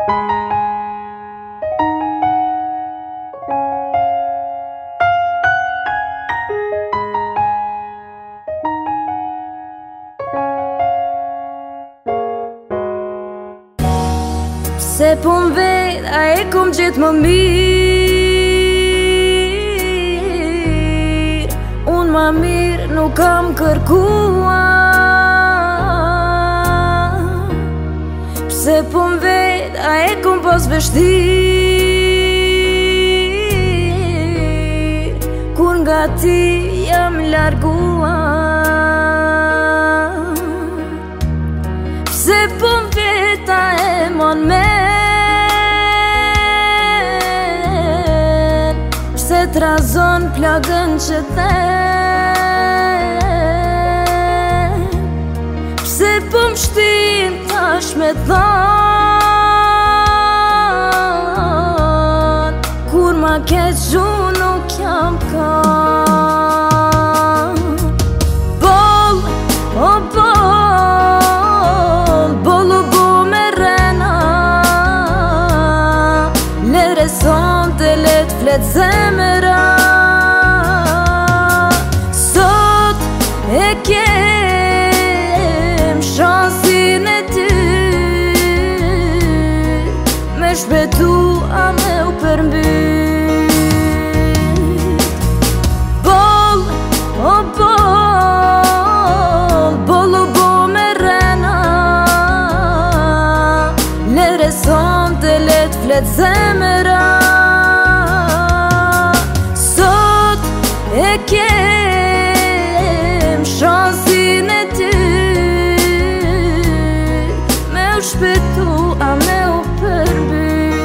Se po m'vet, a e kom gjithë më mirë. Unë ma mirë nuk kam kërkuar. Pse po m'vet, a e kom pas vështirë, kur nga ti jam larguar. Pse po m'vet, a e mon me, pse t'razon plagën që them, pse po m'shtim tash me than, kur ma keq unë nuk jam kan. Boll, o boll, boll u bo me rena, lere son të let flet zemra. Sot e kem shansin e ty, me shpetu a me u përmbyt. Boll, o boll, boll u bo me rena, lere son të let flet zemra. Sot e kem shansin e ty, me u shpetu a me u përmbyt.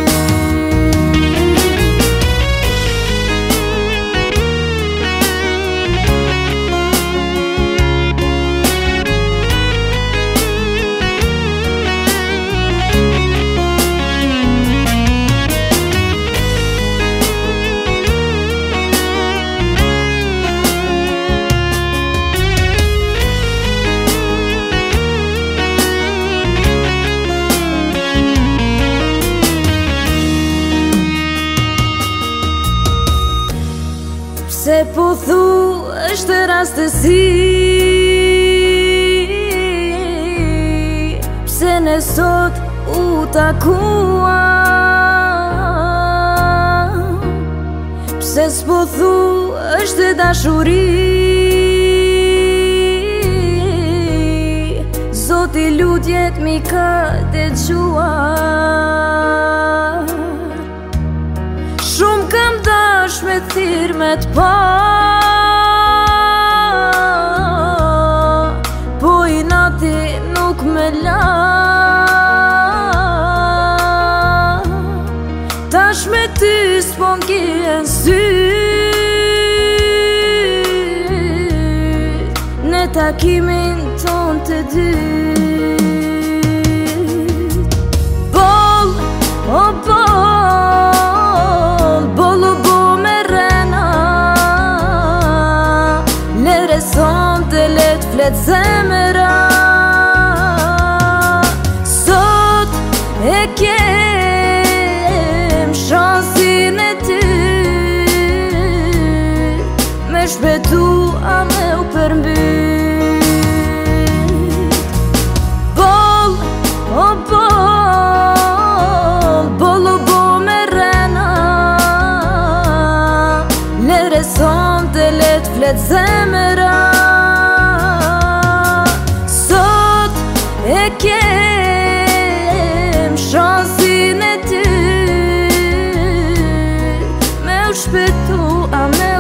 Se po thu është rastësi, pse ne sot u takua, pse s'po thu është dashuri, Zoti lutjet mi ka dëgjuar. Shumë kam dash me thirë me t'pa, po i nati nuk me la. Tash me ty s'po n'kien sy, në takimin ton të dy. Boll, o boll, boll u bo me rena, lere son të let flet zemra. Sot e kem shansin e ty, me shpetu a me u përmbyt. Boll, o boll, boll u bo me rena, lere son të let flet zemra. Sot e kem shansin e ty, me u shpetu a me